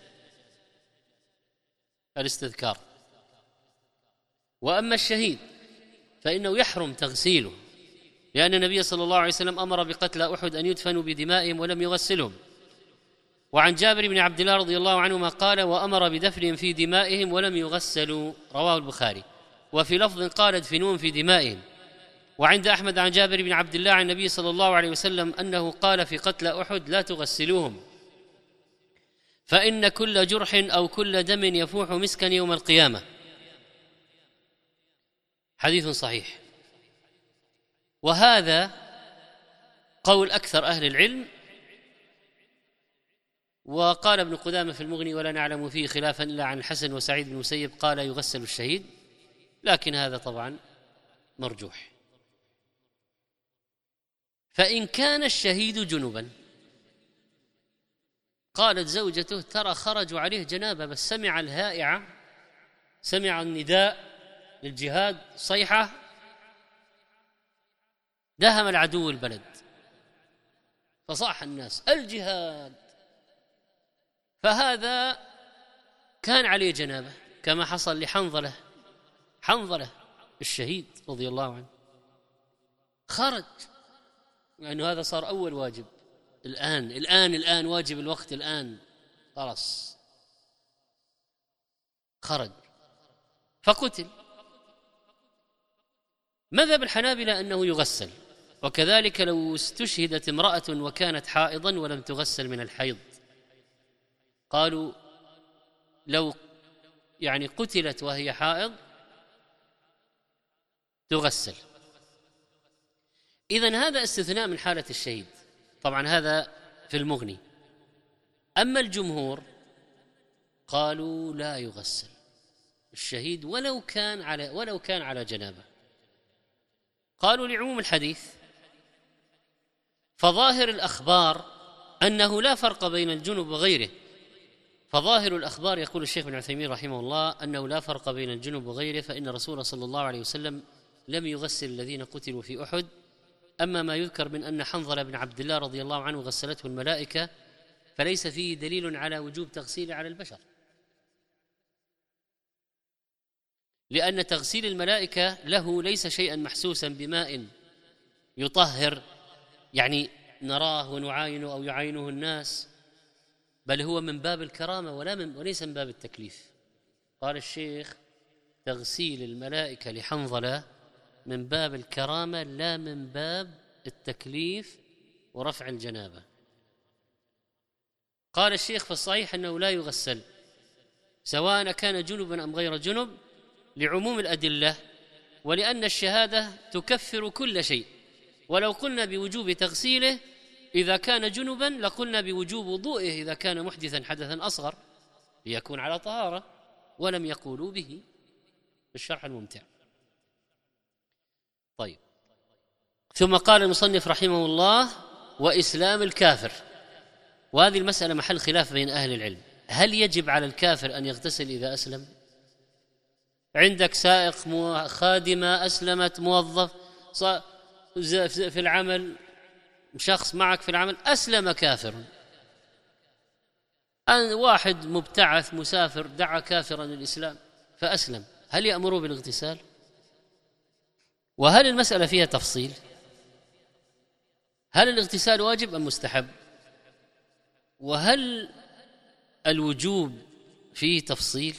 الاستذكار. وأما الشهيد فإنه يحرم تغسيله، لأن النبي صلى الله عليه وسلم أمر بقتل أحد أن يدفنوا بدمائهم ولم يغسلهم. وعن جابر بن عبد الله رضي الله عنهما قال: وأمر بدفنهم في دمائهم ولم يغسلوا، رواه البخاري. وفي لفظ قال: ادفنوهم في دمائهم. وعند أحمد عن جابر بن عبد الله عن النبي صلى الله عليه وسلم أنه قال في قتل أحد: لا تغسلوهم، فإن كل جرح أو كل دم يفوح مسكا يوم القيامة، حديث صحيح. وهذا قول أكثر أهل العلم. وقال ابن قدامة في المغني: ولا نعلم فيه خلافا إلا عن الحسن وسعيد بن المسيب قال يغسل الشهيد، لكن هذا طبعا مرجوح. فإن كان الشهيد جنبا، قالت زوجته: ترى خرجوا عليه جنابة، بس سمع الهائعة، سمع النداء للجهاد، صيحة، دهم العدو البلد، فصاح الناس: الجهاد. فهذا كان عليه جنابة كما حصل لحنظلة، حنظلة الشهيد رضي الله عنه، خرج، لأنه هذا صار أول واجب. الآن الآن الآن واجب الوقت، الآن خلاص خرج فقتل. مذهب الحنابلة أنه يغسل، وكذلك لو استشهدت امرأة وكانت حائضا ولم تغسل من الحيض، قالوا لو يعني قتلت وهي حائض تغسل. إذن هذا استثناء من حالة الشهيد، طبعا هذا في المغني. أما الجمهور قالوا لا يغسل الشهيد ولو كان على ولو كان على جنابه. قالوا لعموم الحديث، فظاهر الأخبار أنه لا فرق بين الجنب وغيره. فظاهر الأخبار يقول الشيخ ابن عثيمين رحمه الله أنه لا فرق بين الجنب وغيره، فإن الرسول صلى الله عليه وسلم لم يغسل الذين قتلوا في أحد. أما ما يذكر من أن حنظلة بن عبد الله رضي الله عنه غسلته الملائكة فليس فيه دليل على وجوب تغسيله على البشر. لأن تغسيل الملائكة له ليس شيئا محسوسا بماء يطهر، يعني نراه ونعاينه أو يعاينه الناس، بل هو من باب الكرامة ولا من وليس من باب التكليف. قال الشيخ: تغسيل الملائكة لحنظلة من باب الكرامة لا من باب التكليف ورفع الجنابة. قال الشيخ: في الصحيح أنه لا يغسل سواء كان جنبا أم غير جنب، لعموم الأدلة، ولأن الشهادة تكفر كل شيء، ولو قلنا بوجوب تغسيله إذا كان جنبا لقلنا بوجوب وضوئه إذا كان محدثا حدثا أصغر ليكون على طهارة، ولم يقولوا به في الشرح الممتع. طيب، ثم قال المصنف رحمه الله: وإسلام الكافر. وهذه المسألة محل خلاف بين أهل العلم، هل يجب على الكافر أن يغتسل إذا أسلم؟ عندك سائق، خادمة أسلمت، موظف في العمل، شخص معك في العمل أسلم كافرا، واحد مبتعث مسافر دعا كافرا للإسلام فأسلم، هل يأمره بالاغتسال؟ وهل المسألة فيها تفصيل؟ هل الاغتسال واجب أم مستحب؟ وهل الوجوب فيه تفصيل؟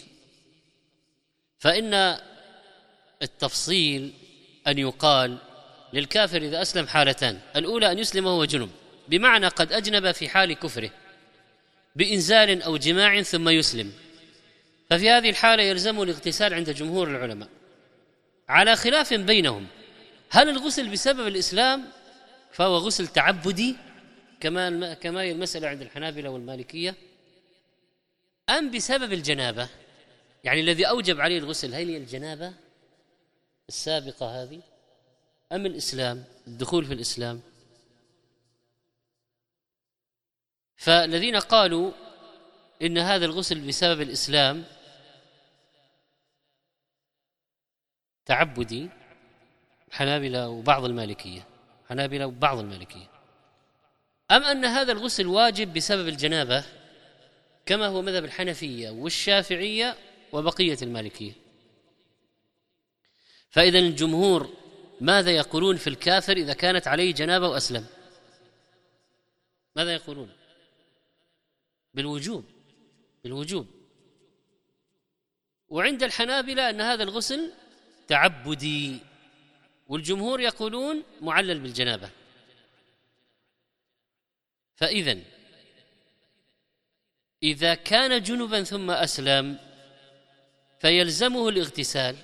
فإن التفصيل أن يقال للكافر إذا أسلم حالتان: الأولى أن يسلم وهو جنب، بمعنى قد أجنب في حال كفره بإنزال أو جماع ثم يسلم، ففي هذه الحالة يلزم الاغتسال عند جمهور العلماء، على خلاف بينهم: هل الغسل بسبب الإسلام فهو غسل تعبدي كما كما هي المسألة عند الحنابلة والمالكية، أم بسبب الجنابة؟ يعني الذي أوجب عليه الغسل هل هي الجنابة السابقة هذه أم الإسلام، الدخول في الإسلام؟ فالذين قالوا إن هذا الغسل بسبب الإسلام تعبدي حنابلة وبعض المالكية، حنابلة وبعض المالكية، أم أن هذا الغسل واجب بسبب الجنابة كما هو مذهب الحنفية والشافعية وبقية المالكية. فإذا الجمهور ماذا يقولون في الكافر إذا كانت عليه جنابة وأسلم؟ ماذا يقولون؟ بالوجوب، بالوجوب. وعند الحنابلة أن هذا الغسل تعبدي، والجمهور يقولون معلل بالجنابة. فإذن إذا كان جنبا ثم أسلم فيلزمه الاغتسال،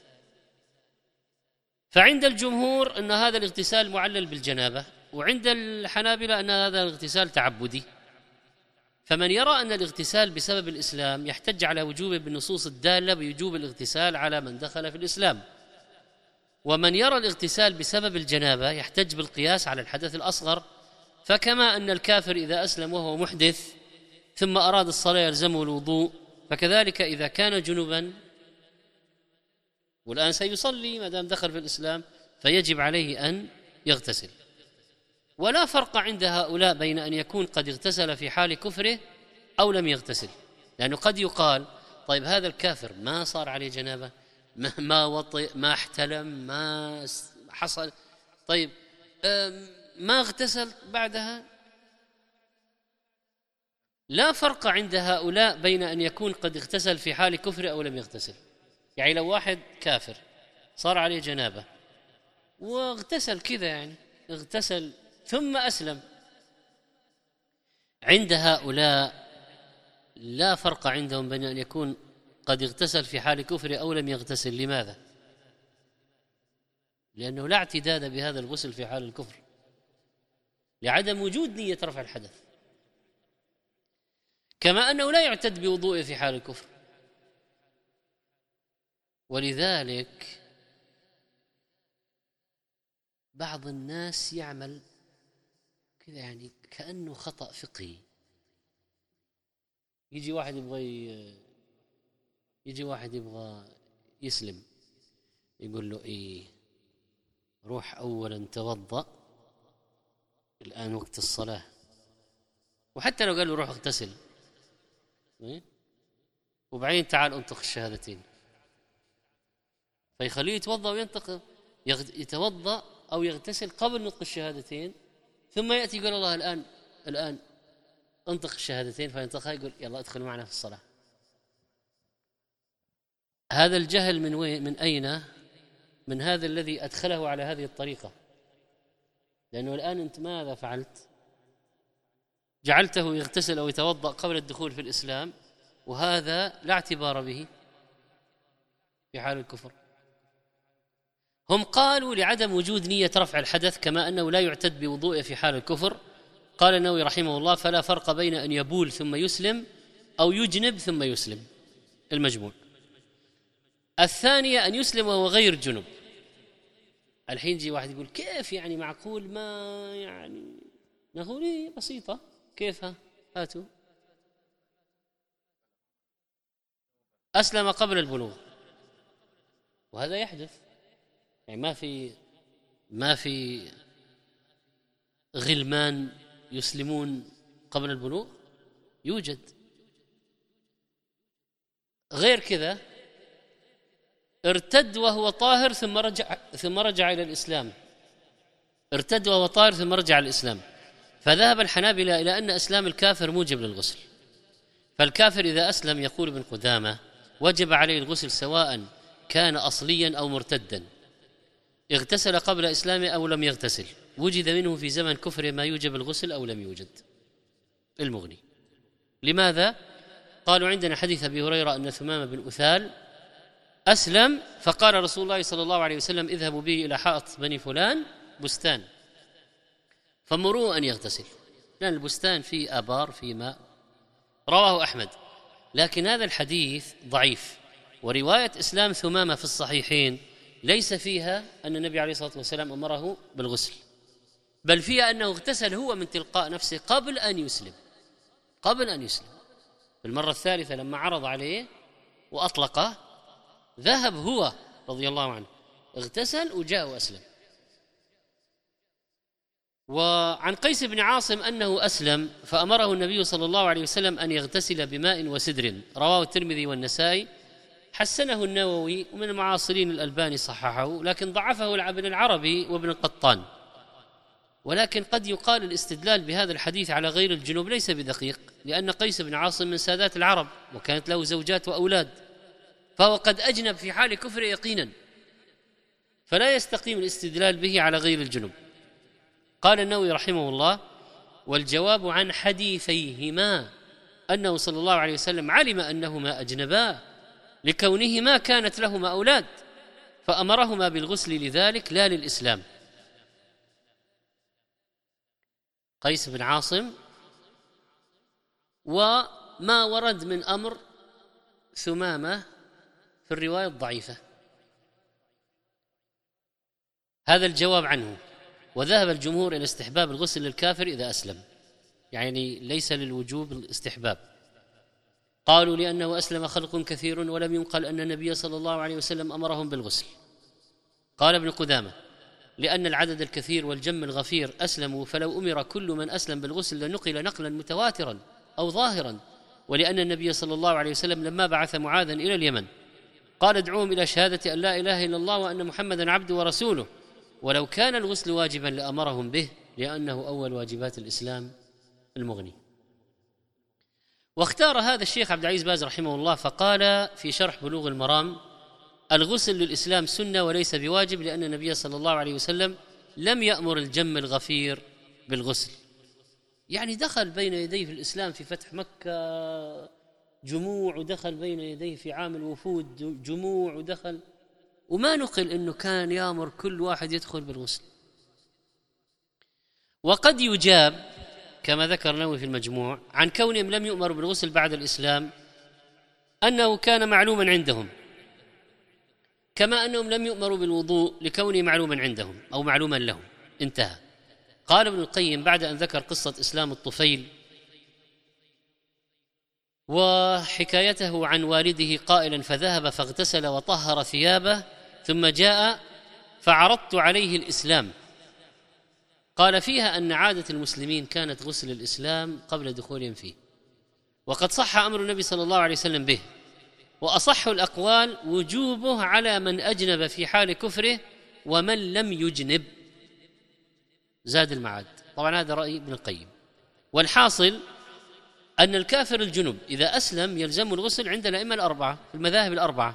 فعند الجمهور أن هذا الاغتسال معلل بالجنابة، وعند الحنابلة أن هذا الاغتسال تعبدي. فمن يرى أن الاغتسال بسبب الإسلام يحتج على وجوبه بالنصوص الدالة بوجوب الاغتسال على من دخل في الإسلام، ومن يرى الاغتسال بسبب الجنابة يحتج بالقياس على الحدث الأصغر. فكما أن الكافر إذا أسلم وهو محدث ثم أراد الصلاة يلزمه الوضوء، فكذلك إذا كان جنبا والآن سيصلي ما دام دخل في الإسلام فيجب عليه أن يغتسل. ولا فرق عند هؤلاء بين أن يكون قد اغتسل في حال كفره أو لم يغتسل، لأنه قد يقال: طيب هذا الكافر ما صار عليه جنابة، ما, ما وطئ، ما احتلم، ما حصل، طيب ما اغتسل بعدها. لا فرق عند هؤلاء بين أن يكون قد اغتسل في حال كفره أو لم يغتسل. يعني لو واحد كافر صار عليه جنابة واغتسل كذا، يعني اغتسل ثم أسلم، عند هؤلاء لا فرق عندهم بين أن يكون قد اغتسل في حال كفره أو لم يغتسل. لماذا؟ لأنه لا اعتداد بهذا الغسل في حال الكفر، لعدم وجود نية رفع الحدث، كما أنه لا يعتد بوضوءه في حال الكفر. ولذلك بعض الناس يعمل كذا، يعني كأنه خطأ فقهي. يجي واحد يبغى يجي واحد يبغى يسلم، يقول له: إيه، روح أولا توضأ، الآن وقت الصلاة. وحتى لو قال له روح اغتسل وبعدين تعال انطق الشهادتين، فيخليه يتوضأ وينطق، يتوضأ أو يغتسل قبل نطق الشهادتين، ثم يأتي يقول الله الآن الآن انطق الشهادتين، فينطقها يقول يلا ادخل معنا في الصلاة. هذا الجهل من وين؟ من أين؟ من هذا الذي أدخله على هذه الطريقة. لأنه الآن أنت ماذا فعلت؟ جعلته يغتسل أو يتوضأ قبل الدخول في الإسلام، وهذا لا اعتبار به في حال الكفر. هم قالوا لعدم وجود نية رفع الحدث، كما أنه لا يعتد بوضوءه في حال الكفر. قال النووي رحمه الله: فلا فرق بين أن يبول ثم يسلم أو يجنب ثم يسلم. المجموع. الثانية أن يسلم وهو غير جنب. الحين يجي واحد يقول كيف يعني معقول؟ ما يعني نقول إيه بسيطة، كيفها؟ هاتوا. أسلم قبل البلوغ، وهذا يحدث، يعني ما في ما في غلمان يسلمون قبل البلوغ، يوجد. غير كذا ارتد وهو طاهر ثم رجع ثم رجع إلى الإسلام، ارتد وهو طاهر ثم رجع إلى الإسلام. فذهب الحنابلة إلى أن إسلام الكافر موجب للغسل، فالكافر إذا أسلم يقول ابن قدامة وجب عليه الغسل سواء كان أصليا أو مرتدا، اغتسل قبل إسلامه أو لم يغتسل، وجد منه في زمن كفره ما يوجب الغسل أو لم يوجد. المغني. لماذا؟ قالوا عندنا حديث أبي هريرة أن ثمامة بن أثال أسلم، فقال رسول الله صلى الله عليه وسلم اذهبوا به إلى حائط بني فلان بستان فمروه أن يغتسل، لأن البستان فيه آبار فيه ماء. رواه أحمد. لكن هذا الحديث ضعيف، ورواية إسلام ثمامة في الصحيحين ليس فيها أن النبي عليه الصلاة والسلام أمره بالغسل، بل فيها أنه اغتسل هو من تلقاء نفسه قبل أن يسلم قبل أن يسلم في المرة الثالثة لما عرض عليه وأطلقه، ذهب هو رضي الله عنه اغتسل وجاء وأسلم. وعن قيس بن عاصم أنه أسلم فأمره النبي صلى الله عليه وسلم أن يغتسل بماء وسدر، رواه الترمذي والنسائي، حسنه النووي، ومن المعاصرين الألباني صححه، لكن ضعفه ابن العربي وابن القطان. ولكن قد يقال الاستدلال بهذا الحديث على غير الجنوب ليس بدقيق، لأن قيس بن عاصم من سادات العرب وكانت له زوجات وأولاد، فهو قد أجنب في حال كفر يقينا، فلا يستقيم الاستدلال به على غير الجنوب. قال النووي رحمه الله: والجواب عن حديثيهما أنه صلى الله عليه وسلم علم أنهما أجنبا لكونهما كانت لهما أولاد، فأمرهما بالغسل لذلك لا للإسلام. قيس بن عاصم، وما ورد من أمر ثمامة في الرواية الضعيفة، هذا الجواب عنه. وذهب الجمهور إلى استحباب الغسل للكافر إذا أسلم، يعني ليس للوجوب الاستحباب. قالوا لأنه أسلم خلق كثير ولم ينقل أن النبي صلى الله عليه وسلم أمرهم بالغسل. قال ابن قدامة: لأن العدد الكثير والجم الغفير أسلموا، فلو أمر كل من أسلم بالغسل لنقل نقلا متواترا أو ظاهرا. ولأن النبي صلى الله عليه وسلم لما بعث معاذا إلى اليمن قال: ادعوهم إلى شهادة أن لا إله إلا الله وأن محمدا عبده ورسوله، ولو كان الغسل واجبا لأمرهم به، لأنه أول واجبات الإسلام. المغني. واختار هذا الشيخ عبد العزيز باز رحمه الله فقال في شرح بلوغ المرام: الغسل للإسلام سنة وليس بواجب، لأن النبي صلى الله عليه وسلم لم يأمر الجم الغفير بالغسل. يعني دخل بين يديه في الإسلام في فتح مكة جموع، ودخل بين يديه في عام الوفود جموع، ودخل وما نقل أنه كان يأمر كل واحد يدخل بالغسل. وقد يجاب كما ذكر نووي في المجموع عن كونهم لم يؤمروا بالغسل بعد الإسلام أنه كان معلوما عندهم، كما أنهم لم يؤمروا بالوضوء لكونه معلوما عندهم أو معلوما لهم. انتهى. قال ابن القيم بعد أن ذكر قصة إسلام الطفيل وحكايته عن والده قائلا: فذهب فاغتسل وطهر ثيابه ثم جاء فعرضت عليه الإسلام. قال فيها أن عادة المسلمين كانت غسل الإسلام قبل دخولهم فيه، وقد صح أمر النبي صلى الله عليه وسلم به، وأصح الأقوال وجوبه على من أجنب في حال كفره ومن لم يجنب. زاد المعاد. طبعا هذا رأي ابن القيم. والحاصل أن الكافر الجنب إذا أسلم يلزم الغسل عند الأئمة الأربعة في المذاهب الأربعة،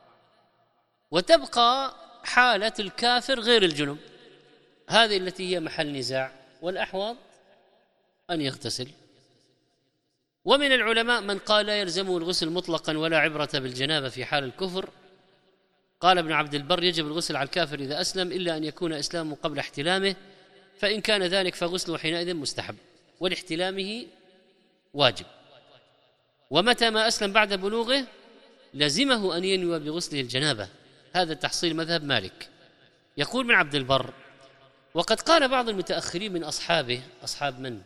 وتبقى حالة الكافر غير الجنب، هذه التي هي محل نزاع، والأحوط أن يغتسل. ومن العلماء من قال لا يلزمه الغسل مطلقا ولا عبرة بالجنابة في حال الكفر. قال ابن عبد البر يجب الغسل على الكافر إذا أسلم إلا أن يكون إسلامه قبل احتلامه، فإن كان ذلك فغسله حينئذ مستحب، ولاحتلامه واجب. ومتى ما أسلم بعد بلوغه لزمه أن ينوي بغسله الجنابة. هذا تحصيل مذهب مالك. يقول ابن عبد البر: وقد قال بعض المتأخرين من أصحابه، أصحاب من؟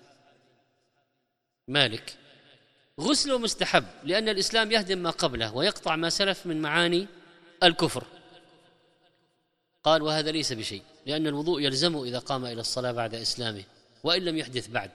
مالك، غسله مستحب لأن الإسلام يهدم ما قبله ويقطع ما سلف من معاني الكفر. قال: وهذا ليس بشيء، لأن الوضوء يلزمه إذا قام إلى الصلاة بعد إسلامه وإن لم يحدث بعد،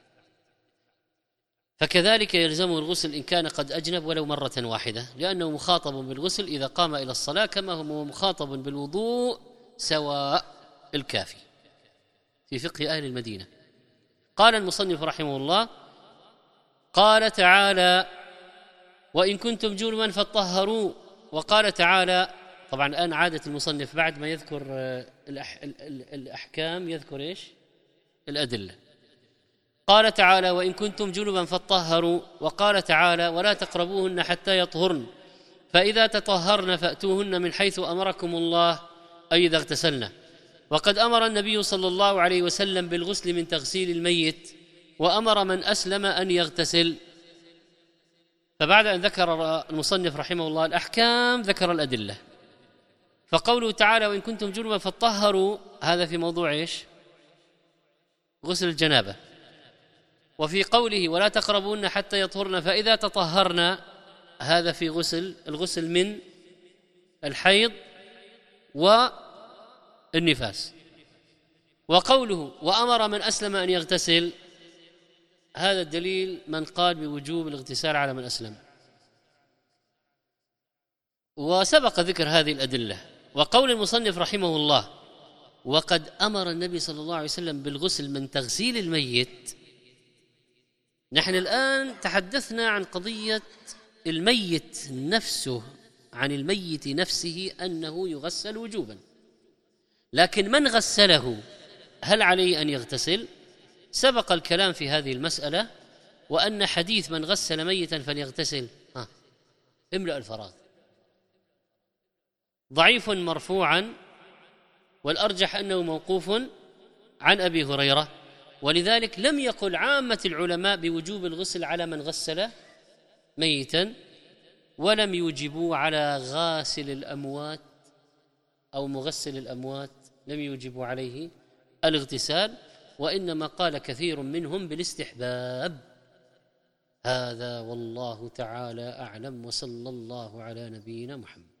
فكذلك يلزمه الغسل إن كان قد أجنب ولو مرة واحدة، لأنه مخاطب بالغسل إذا قام إلى الصلاة كما هو مخاطب بالوضوء سواء. الكافي في فقه أهل المدينة. قال المصنف رحمه الله: قال تعالى: وإن كنتم جنبا فطهروا. وقال تعالى، طبعا الآن عادة المصنف بعد ما يذكر الأح... الأحكام يذكر إيش؟ الأدلة. قال تعالى: وإن كنتم جنبا فطهروا. وقال تعالى: ولا تقربوهن حتى يطهرن، فإذا تطهرن فأتوهن من حيث أمركم الله، أي إذا اغتسلن. وقد أمر النبي صلى الله عليه وسلم بالغسل من تغسيل الميت، وأمر من أسلم أن يغتسل. فبعد أن ذكر المصنف رحمه الله الأحكام ذكر الأدلة. فقوله تعالى: وإن كنتم جنبا فطهروا، هذا في موضوع إيش؟ غسل الجنابة. وفي قوله: ولا تقربون حتى يطهرن فإذا تطهرن، هذا في غسل الغسل من الحيض والنفاس. وقوله: وأمر من أسلم أن يغتسل، هذا الدليل من قال بوجوب الاغتسال على من أسلم، وسبق ذكر هذه الأدلة. وقول المصنف رحمه الله: وقد أمر النبي صلى الله عليه وسلم بالغسل من تغسيل الميت، نحن الآن تحدثنا عن قضية الميت نفسه، عن الميت نفسه أنه يغسل وجوبا، لكن من غسله هل عليه أن يغتسل؟ سبق الكلام في هذه المسألة، وأن حديث من غسل ميتا فليغتسل ها املأ الفراغ ضعيف مرفوعا، والأرجح أنه موقوف عن أبي هريرة، ولذلك لم يقل عامة العلماء بوجوب الغسل على من غسل ميتا، ولم يوجبوا على غاسل الأموات أو مغسل الأموات، لم يوجبوا عليه الاغتسال، وإنما قال كثير منهم بالاستحباب. هذا والله تعالى أعلم، وصلى الله على نبينا محمد.